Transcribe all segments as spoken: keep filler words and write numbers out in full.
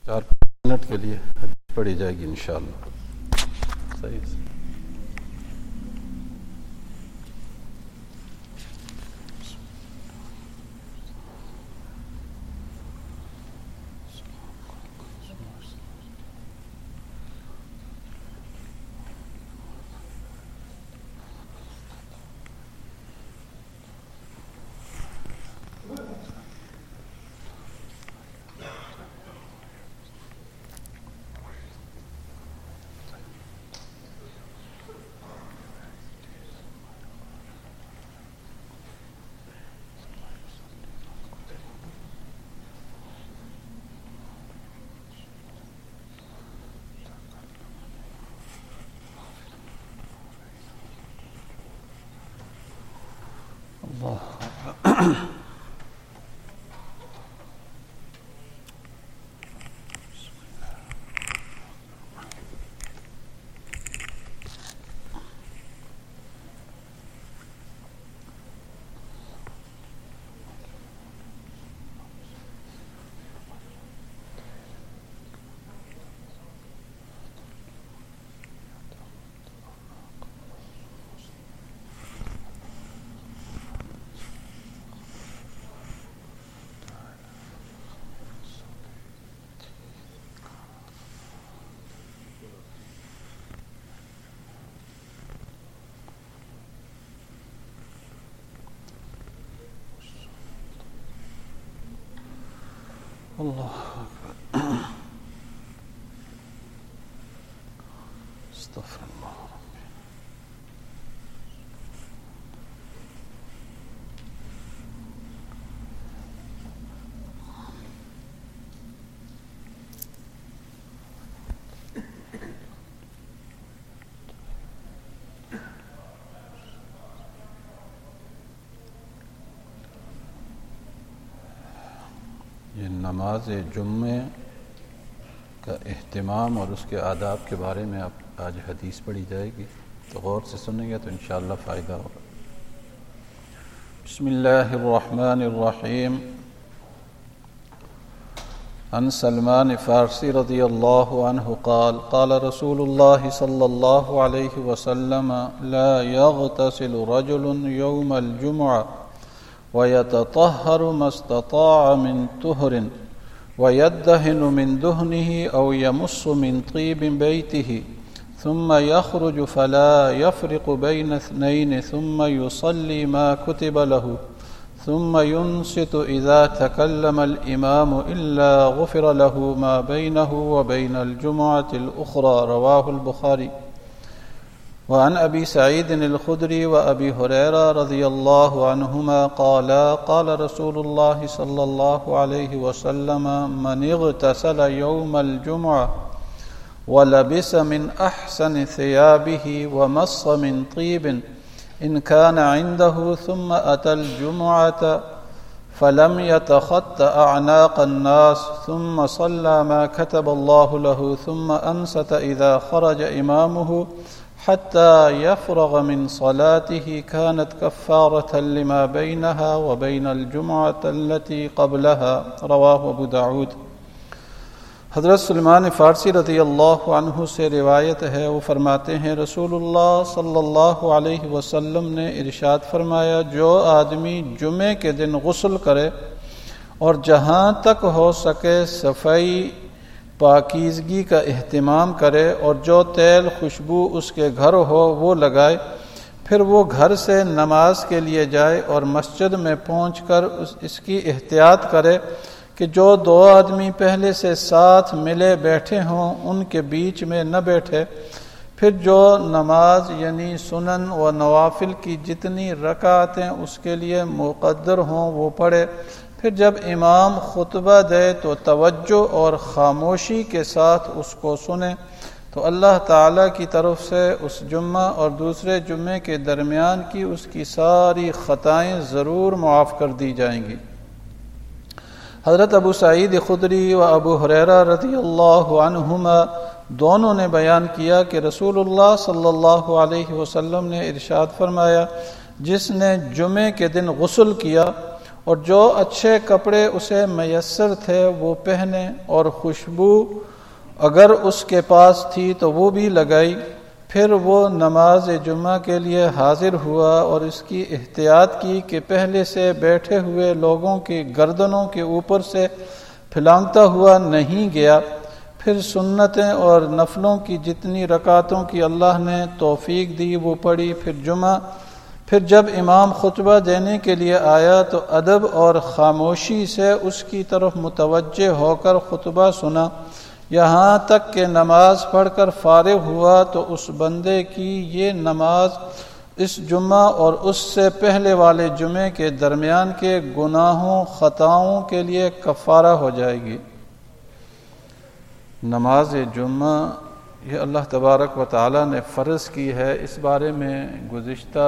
چار منٹ کے لیے حدیث پڑھی جائے گی انشاءاللہ. صحیح سے اللہ اکبر. استغفر اللہ. یہ نماز جمعے کا اہتمام اور اس کے آداب کے بارے میں اب آج حدیث پڑھی جائے گی، تو غور سے سنیں گے تو انشاءاللہ فائدہ ہوگا. بسم اللہ الرحمن الرحیم. عن سلمان فارسی رضی اللہ عنہ قال قال رسول اللہ صلی اللہ علیہ وسلم لا يغتسل رجل يوم الجمعہ وَيَتَطَهَّرُ مَا اسْتَطَاعَ مِنْ طُهْرٍ وَيَدَّهِنُ مِنْ دُهْنِهِ أَوْ يَمُصُّ مِنْ طِيبٍ بَيْتِهِ ثُمَّ يَخْرُجُ فَلَا يَفْرِقُ بَيْنَ اثْنَيْنِ ثُمَّ يُصَلِّي مَا كُتِبَ لَهُ ثُمَّ يُنْصِتُ إِذَا تَكَلَّمَ الْإِمَامُ إِلَّا غُفِرَ لَهُ مَا بَيْنَهُ وَبَيْنَ الْجُمْعَةِ الْأُخْرَى. رواه البخاری. وعن ابی سعید الخدری و ابی ہریرہ رضی اللہ عنہما قالا قال رسول اللہ صلی اللہ علیہ وسلم من اغتسل یوم الجمعہ ولبس من احسن ثیابه ومص من طیب ان كان عنده ثم اتى الجمعة فلم يتخط اعناق الناس ثم صلى ما كتب الله له ثم انصت اذا خرج امامه حتى يفرغ من صلاته كانت كفارة لما بينها وبين الجمعة التي قبلها. رواه ابو داود. حضرت سلمان فارسی رضی اللہ عنہ سے روایت ہے، وہ فرماتے ہیں رسول اللہ صلی اللہ علیہ وسلم نے ارشاد فرمایا، جو آدمی جمعے کے دن غسل کرے اور جہاں تک ہو سکے صفائی پاکیزگی کا اہتمام کرے اور جو تیل خوشبو اس کے گھر ہو وہ لگائے، پھر وہ گھر سے نماز کے لیے جائے اور مسجد میں پہنچ کر اس اس کی احتیاط کرے کہ جو دو آدمی پہلے سے ساتھ ملے بیٹھے ہوں ان کے بیچ میں نہ بیٹھے، پھر جو نماز یعنی سنن و نوافل کی جتنی رکعتیں اس کے لیے مقدر ہوں وہ پڑھے، پھر جب امام خطبہ دے تو توجہ اور خاموشی کے ساتھ اس کو سنے، تو اللہ تعالیٰ کی طرف سے اس جمعہ اور دوسرے جمعے کے درمیان کی اس کی ساری خطائیں ضرور معاف کر دی جائیں گی. حضرت ابو سعید خدری و ابو ہریرہ رضی اللہ عنہما دونوں نے بیان کیا کہ رسول اللہ صلی اللہ علیہ وسلم نے ارشاد فرمایا، جس نے جمعے کے دن غسل کیا اور جو اچھے کپڑے اسے میسر تھے وہ پہنے، اور خوشبو اگر اس کے پاس تھی تو وہ بھی لگائی۔ پھر وہ نماز جمعہ کے لیے حاضر ہوا اور اس کی احتیاط کی کہ پہلے سے بیٹھے ہوئے لوگوں کی گردنوں کے اوپر سے پھلانگتا ہوا نہیں گیا۔ پھر سنتیں اور نفلوں کی جتنی رکعتوں کی اللہ نے توفیق دی وہ پڑھی۔ پھر جمعہ پھر جب امام خطبہ دینے کے لیے آیا تو ادب اور خاموشی سے اس کی طرف متوجہ ہو کر خطبہ سنا، یہاں تک کہ نماز پڑھ کر فارغ ہوا تو اس بندے کی یہ نماز اس جمعہ اور اس سے پہلے والے جمعے کے درمیان کے گناہوں خطاؤں کے لیے کفارہ ہو جائے گی۔ نماز جمعہ یہ اللہ تبارک و تعالی نے فرض کی ہے، اس بارے میں گزشتہ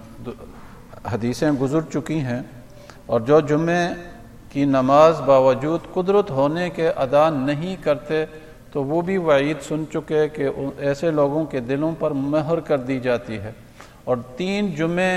حدیثیں گزر چکی ہیں، اور جو جمعے کی نماز باوجود قدرت ہونے کے ادا نہیں کرتے تو وہ بھی وعید سن چکے کہ ایسے لوگوں کے دلوں پر مہر کر دی جاتی ہے۔ اور تین جمعے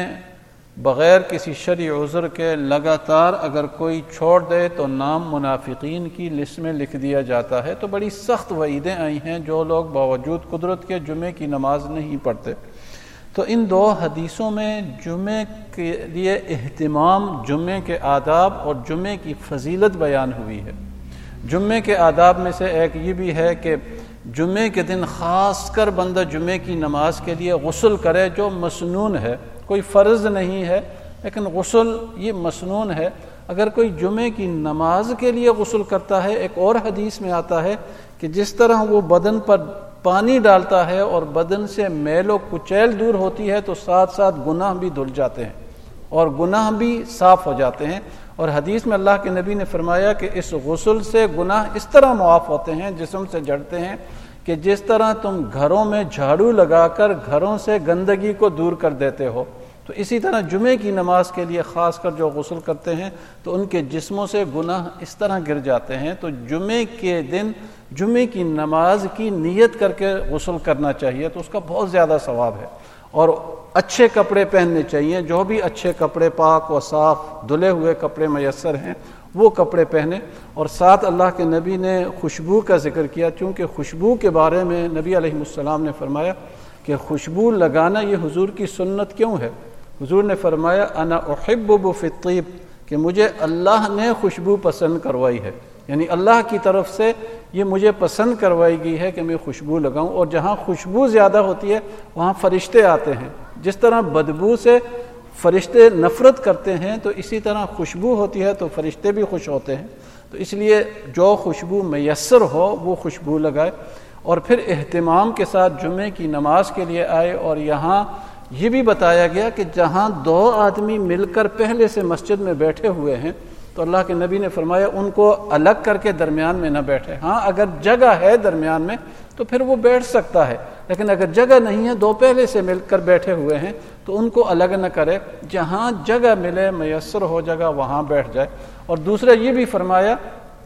بغیر کسی شرعی عذر کے لگاتار اگر کوئی چھوڑ دے تو نام منافقین کی لسٹ میں لکھ دیا جاتا ہے۔ تو بڑی سخت وعیدیں آئی ہیں جو لوگ باوجود قدرت کے جمعے کی نماز نہیں پڑھتے۔ تو ان دو حدیثوں میں جمعے کے لیے اہتمام، جمعے کے آداب اور جمعے کی فضیلت بیان ہوئی ہے۔ جمعے کے آداب میں سے ایک یہ بھی ہے کہ جمعے کے دن خاص کر بندہ جمعے کی نماز کے لیے غسل کرے، جو مسنون ہے، کوئی فرض نہیں ہے لیکن غسل یہ مسنون ہے۔ اگر کوئی جمعے کی نماز کے لیے غسل کرتا ہے، ایک اور حدیث میں آتا ہے کہ جس طرح وہ بدن پر پانی ڈالتا ہے اور بدن سے میل و کچیل دور ہوتی ہے تو ساتھ ساتھ گناہ بھی دھل جاتے ہیں اور گناہ بھی صاف ہو جاتے ہیں۔ اور حدیث میں اللہ کے نبی نے فرمایا کہ اس غسل سے گناہ اس طرح معاف ہوتے ہیں، جسم سے جھڑتے ہیں، کہ جس طرح تم گھروں میں جھاڑو لگا کر گھروں سے گندگی کو دور کر دیتے ہو، تو اسی طرح جمعے کی نماز کے لیے خاص کر جو غسل کرتے ہیں تو ان کے جسموں سے گناہ اس طرح گر جاتے ہیں۔ تو جمعے کے دن جمعے کی نماز کی نیت کر کے غسل کرنا چاہیے، تو اس کا بہت زیادہ ثواب ہے۔ اور اچھے کپڑے پہننے چاہیے، جو بھی اچھے کپڑے پاک و صاف دھلے ہوئے کپڑے میسر ہیں وہ کپڑے پہنے۔ اور ساتھ اللہ کے نبی نے خوشبو کا ذکر کیا، چونکہ خوشبو کے بارے میں نبی علیہ السلام نے فرمایا کہ خوشبو لگانا یہ حضور کی سنت کیوں ہے؟ حضور نے فرمایا انا احب فی الطیب، کہ مجھے اللہ نے خوشبو پسند کروائی ہے، یعنی اللہ کی طرف سے یہ مجھے پسند کروائی گئی ہے کہ میں خوشبو لگاؤں۔ اور جہاں خوشبو زیادہ ہوتی ہے وہاں فرشتے آتے ہیں، جس طرح بدبو سے فرشتے نفرت کرتے ہیں تو اسی طرح خوشبو ہوتی ہے تو فرشتے بھی خوش ہوتے ہیں۔ تو اس لیے جو خوشبو میسر ہو وہ خوشبو لگائے، اور پھر اہتمام کے ساتھ جمعے کی نماز کے لیے آئے۔ اور یہاں یہ بھی بتایا گیا کہ جہاں دو آدمی مل کر پہلے سے مسجد میں بیٹھے ہوئے ہیں تو اللہ کے نبی نے فرمایا ان کو الگ کر کے درمیان میں نہ بیٹھے۔ ہاں اگر جگہ ہے درمیان میں تو پھر وہ بیٹھ سکتا ہے، لیکن اگر جگہ نہیں ہے، دو پہلے سے مل کر بیٹھے ہوئے ہیں تو ان کو الگ نہ کرے، جہاں جگہ ملے میسر ہو جگہ وہاں بیٹھ جائے۔ اور دوسرا یہ بھی فرمایا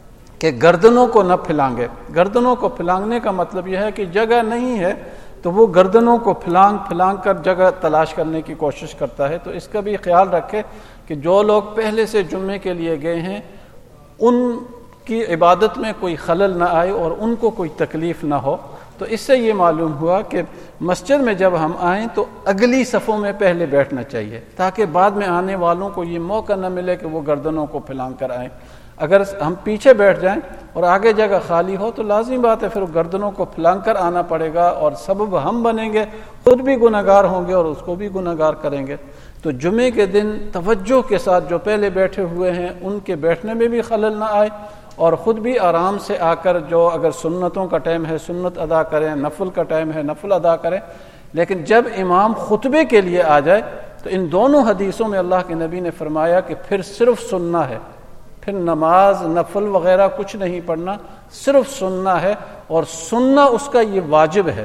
کہ گردنوں کو نہ پھلانگے۔ گردنوں کو پھلانگنے کا مطلب یہ ہے کہ جگہ نہیں ہے تو وہ گردنوں کو پھلانگ پھلانگ کر جگہ تلاش کرنے کی کوشش کرتا ہے۔ تو اس کا بھی خیال رکھے کہ جو لوگ پہلے سے جمعے کے لیے گئے ہیں ان کی عبادت میں کوئی خلل نہ آئے اور ان کو کوئی تکلیف نہ ہو۔ تو اس سے یہ معلوم ہوا کہ مسجد میں جب ہم آئیں تو اگلی صفوں میں پہلے بیٹھنا چاہیے، تاکہ بعد میں آنے والوں کو یہ موقع نہ ملے کہ وہ گردنوں کو پھلانگ کر آئیں۔ اگر ہم پیچھے بیٹھ جائیں اور آگے جگہ خالی ہو تو لازم بات ہے پھر گردنوں کو پھلانگ کر آنا پڑے گا، اور سبب ہم بنیں گے، خود بھی گناہگار ہوں گے اور اس کو بھی گناہگار کریں گے۔ تو جمعے کے دن توجہ کے ساتھ جو پہلے بیٹھے ہوئے ہیں ان کے بیٹھنے میں بھی خلل نہ آئے، اور خود بھی آرام سے آ کر جو اگر سنتوں کا ٹائم ہے سنت ادا کریں، نفل کا ٹائم ہے نفل ادا کریں۔ لیکن جب امام خطبے کے لیے آ جائے تو ان دونوں حدیثوں میں اللہ کے نبی نے فرمایا کہ پھر صرف سننا ہے، پھر نماز نفل وغیرہ کچھ نہیں پڑھنا، صرف سننا ہے، اور سننا اس کا یہ واجب ہے،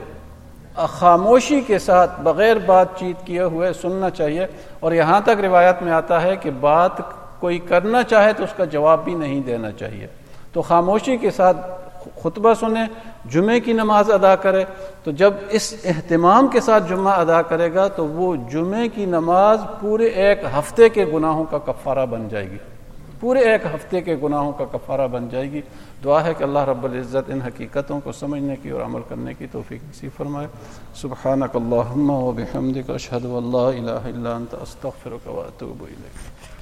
خاموشی کے ساتھ بغیر بات چیت کیے ہوئے سننا چاہیے۔ اور یہاں تک روایت میں آتا ہے کہ بات کوئی کرنا چاہے تو اس کا جواب بھی نہیں دینا چاہیے۔ تو خاموشی کے ساتھ خطبہ سنیں، جمعے کی نماز ادا کرے۔ تو جب اس اہتمام کے ساتھ جمعہ ادا کرے گا تو وہ جمعے کی نماز پورے ایک ہفتے کے گناہوں کا کفارہ بن جائے گی۔ پورے ایک ہفتے کے گناہوں کا کفارہ بن جائے گی۔ دعا ہے کہ اللہ رب العزت ان حقیقتوں کو سمجھنے کی اور عمل کرنے کی توفیق نصیب فرمائے۔ سبحانک اللہم و بحمدک، اشہد ان لا الہ الا انت، استغفرک و اتوب الیک۔